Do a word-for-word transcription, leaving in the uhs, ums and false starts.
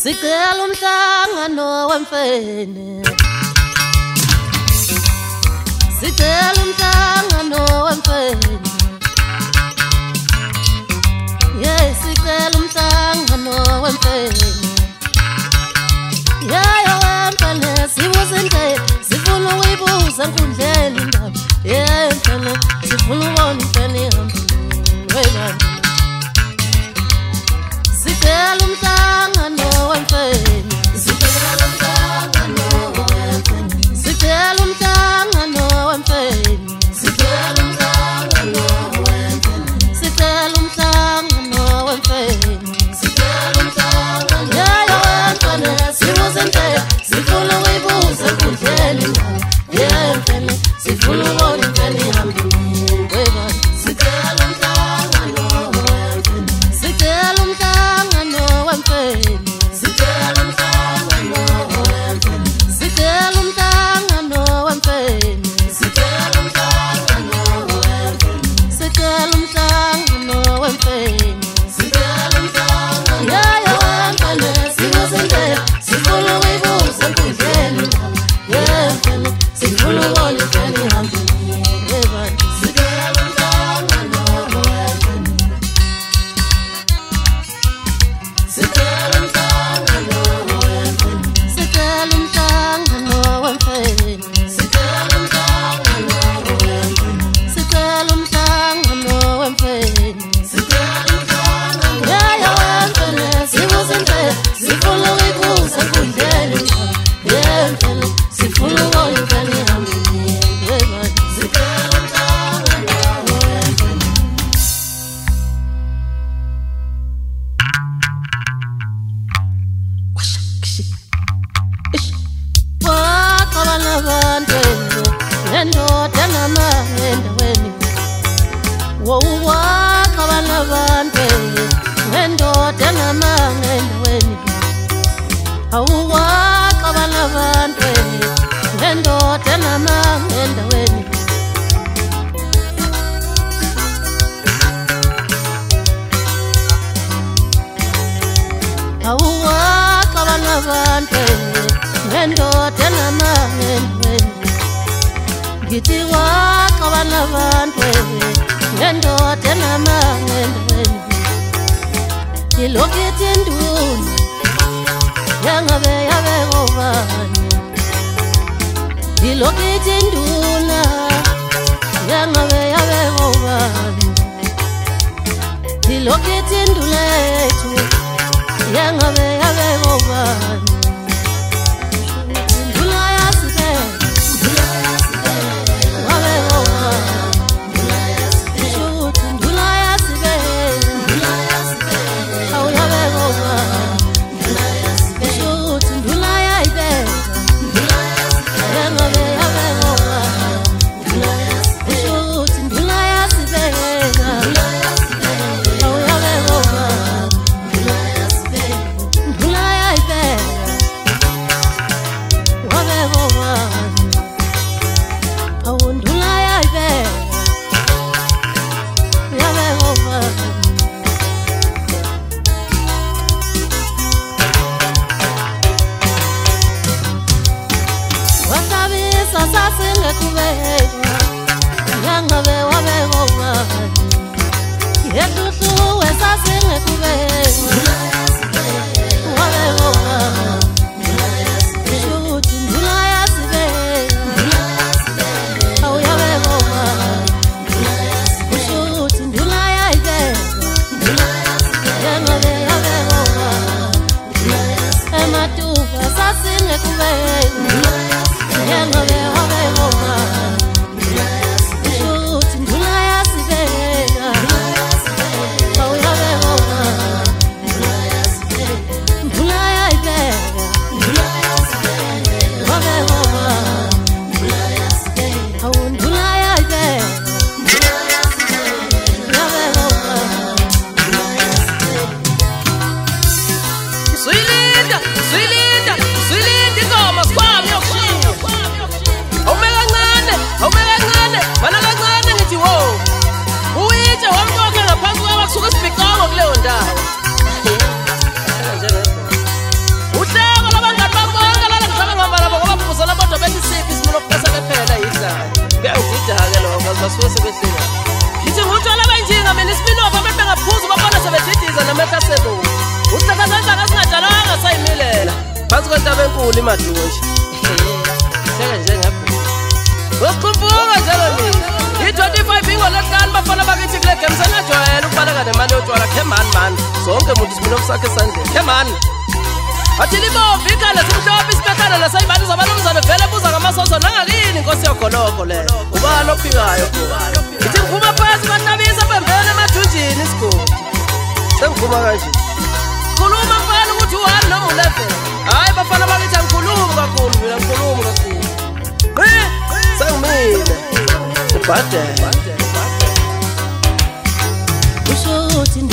Sicela umhlangano wemfene Sicela umhlangano wemfene Yeah sicela umhlangano wemfene Yeah yo wemfene sibuza indlela sifuna ukuyibuza enkundleni indaba Yeah mfene sifuna ukubona imfene ihamba webani Sicela umhlangano wemfene Sicela umhlangano wemfene Sicela umhlangano wemfene Sicela umhlangano wemfene Sicela umhlangano wemfene Sicela umhlangano Yeah wemfene sibuza indlela sifuna ukuyibuza enkundleni Yeah mfene sifuna ukubona imfene ihamba webani Sicela umhlangano wemfene Sicela umhlangano wemfene Sicela umhlangano wemfene Sicela umhlangano wemfene Sicela umhlangano wemfene Sicela umhlangano wemfene Sicela umhlangano Yeah wemfene sibuza indlela sifuna ukuyibuza enkundleni Yeah mfene sifuna ukubona imfene ihamba webani Sicela umhlangano wemfene Sicela umhlangano wemfene Sicela umhlangano wemfene Sicela umhlangano wemfene Sicela umhlangano wemfene Sicela umhlangano Yeah wemfene sibuza indlela sifuna ukuyibuza enkundleni Yeah mfene sifuna ukubona imfene ihamba webani Sicela umhlangano wemfene Waqabana abantu nendoda namanga endaweni Waqabana abantu nendoda namanga endaweni Awuwaqabana abantu nendoda namanga endaweni Awuwaqabana abantu nendoda namanga endaweni Ngithi waqabana abantu nendoda namanga endaweni Ilokithi induna yangabe yabe ngobani Ilokithi induna yangabe yabe ngobani Ilokithi induna yethu yangabe yabe ngobani Induna yasibe Induna yasibe wabe ngobani Induna yasibe Shuthi induna yasibe Induna yasibe awu yabe ngobani Induna yasibe Shuthi induna yayibeka Induna yasibe yangabe yabe ngobani Induna yasibe Shuthi induna yasibeka Induna yasibe awu yabe ngobani Induna yasibe Induna yayibeka kakhulu imadunji. Shaka nje ngapha. Uqhubhuka njalo mina. I-twenty-five ingolokani bafana bakithi kule game senajwayela ukubaleka nemali yotshwala. Khemani man. Sonke umuntu similo sakhe esandleni. Khemani. Athi libomvu ikhanda simhlophe isibekhala lasayibani zabanumzane vele buza ngamasoso nangakini inkosi yogoloko le. Ubani ophikayo khona. Ithi ngiphuma phansi batabisa bembele emathunjini isigodi. Sengiphuma kanje. Khuluma mfana ukuthi one noma eleven. Hayi bafana bakithi angikhulumi kakhulu mina ngikhuluma kakhulu. Eh sengimile. Ibhadela. Usho uthi